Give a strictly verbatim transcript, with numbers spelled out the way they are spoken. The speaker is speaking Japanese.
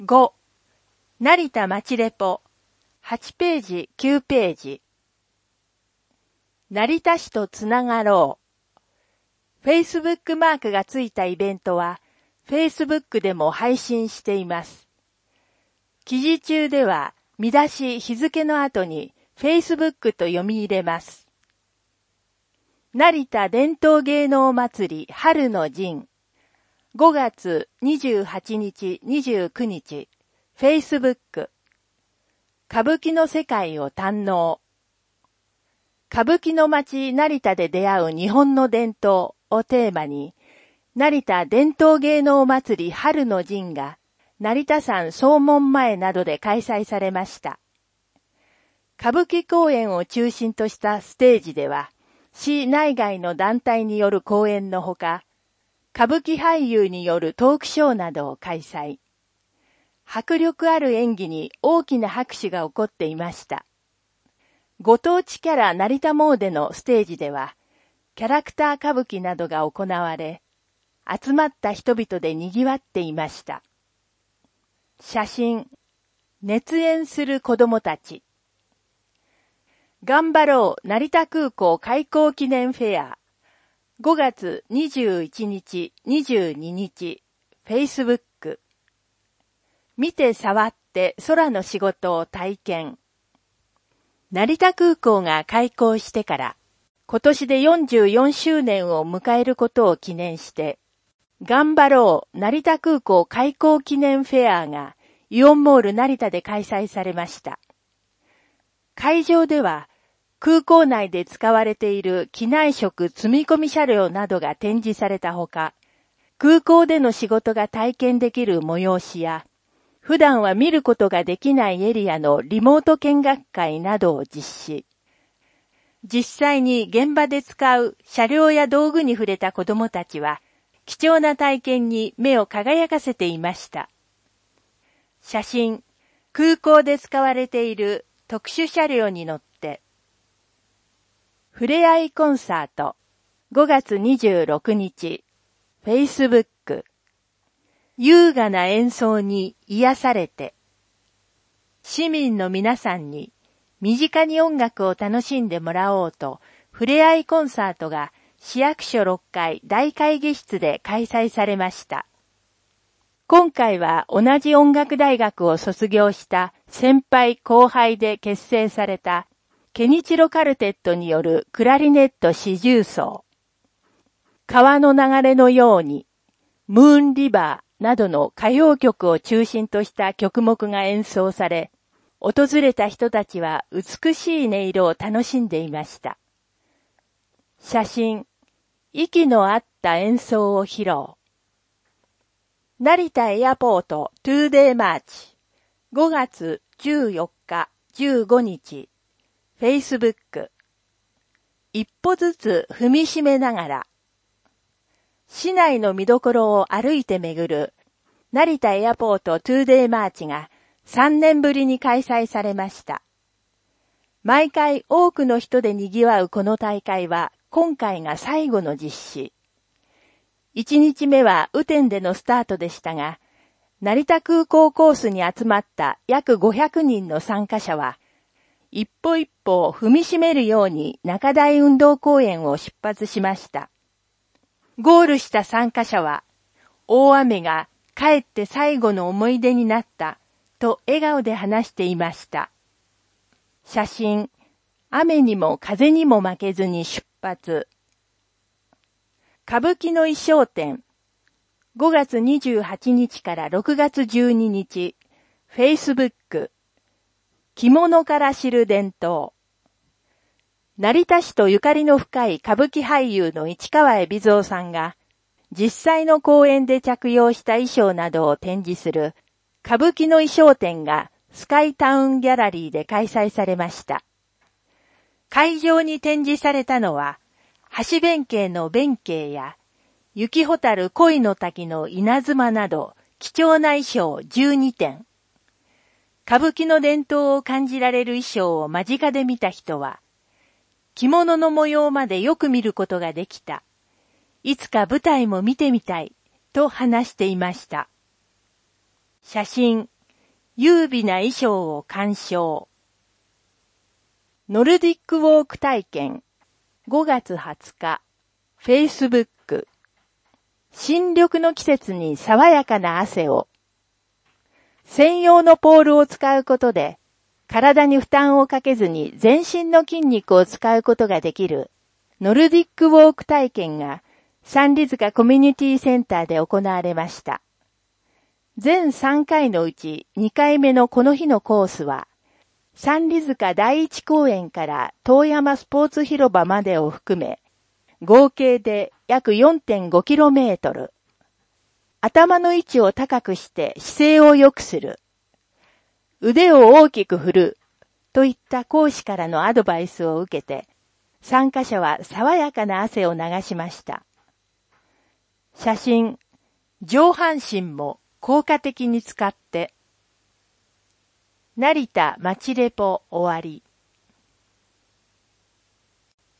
ご. 成田町レポはちページきゅうページ。成田市とつながろう。Facebook マークがついたイベントは Facebook でも配信しています。記事中では見出し日付の後に Facebook と読み入れます。成田伝統芸能祭り春の陣ごがつにじゅうはちにちにじゅうくにち Facebook 歌舞伎の世界を堪能。歌舞伎の街成田で出会う日本の伝統をテーマに、成田伝統芸能祭り春の陣が成田山総門前などで開催されました。歌舞伎公演を中心としたステージでは、市内外の団体による公演のほか、歌舞伎俳優によるトークショーなどを開催。迫力ある演技に大きな拍手が起こっていました。ご当地キャラ成田詣のステージでは、キャラクター歌舞伎などが行われ、集まった人々で賑わっていました。写真、熱演する子供たち。頑張ろう成田空港開港記念フェア。ごがつにじゅういちにち、にじゅうににち、Facebook。見て触って空の仕事を体験。成田空港が開港してから、今年でよんじゅうよんしゅうねんを迎えることを記念して、頑張ろう成田空港開港記念フェアがイオンモール成田で開催されました。会場では、空港内で使われている機内食積み込み車両などが展示されたほか、空港での仕事が体験できる催しや、普段は見ることができないエリアのリモート見学会などを実施。実際に現場で使う車両や道具に触れた子どもたちは、貴重な体験に目を輝かせていました。写真、空港で使われている特殊車両に乗って、ふれあいコンサート、ごがつにじゅうろくにち、Facebook。優雅な演奏に癒されて、市民の皆さんに身近に音楽を楽しんでもらおうと、ふれあいコンサートが市役所ろっかい大会議室で開催されました。今回は同じ音楽大学を卒業した先輩後輩で結成されたケニチロカルテットによるクラリネット四重奏。川の流れのように、ムーンリバー、などの歌謡曲を中心とした曲目が演奏され、訪れた人たちは美しい音色を楽しんでいました。写真、息の合った演奏を披露。成田エアポートトゥーデイマーチごがつじゅうよっか、じゅうごにち Facebook 一歩ずつ踏みしめながら市内の見どころを歩いて巡る成田エアポートトゥーデイマーチがさんねんぶりに開催されました。毎回多くの人で賑わうこの大会は今回が最後の実施。いちにちめは雨天でのスタートでしたが、成田空港コースに集まった約ごひゃくにんの参加者は、一歩一歩を踏みしめるように中台運動公園を出発しました。ゴールした参加者は、大雨がかえって最後の思い出になったと笑顔で話していました。写真、雨にも風にも負けずに出発。歌舞伎の衣装展、ごがつにじゅうはちにちからろくがつじゅうににち、Facebook、着物から知る伝統。成田市とゆかりの深い歌舞伎俳優の市川海老蔵さんが、実際の公演で着用した衣装などを展示する歌舞伎の衣装展がスカイタウンギャラリーで開催されました。会場に展示されたのは、橋弁慶の弁慶や、雪ホタル恋の滝の稲妻など貴重な衣装じゅうにてん。歌舞伎の伝統を感じられる衣装を間近で見た人は、着物の模様までよく見ることができた。いつか舞台も見てみたいと話していました。写真、 優美な衣装を鑑賞。ノルディックウォーク体験。ごがつはつか、Facebook。新緑の季節に爽やかな汗を。専用のポールを使うことで、体に負担をかけずに全身の筋肉を使うことができるノルディックウォーク体験が三里塚コミュニティセンターで行われました。全さんかいのうちにかいめのこの日のコースは、三里塚第一公園から遠山スポーツ広場までを含め、合計で約 よんてんごキロメートル。頭の位置を高くして姿勢を良くする。腕を大きく振る。といった講師からのアドバイスを受けて、参加者は爽やかな汗を流しました。写真、上半身も効果的に使って。成田町レポ終わり。